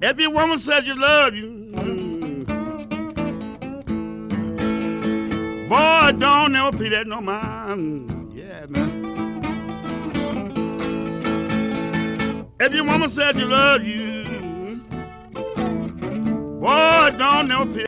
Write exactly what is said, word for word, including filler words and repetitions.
If your woman says you love you, mm, boy, don't never pay that no mind. Yeah, man. If your woman says you love you, boy, don't never pay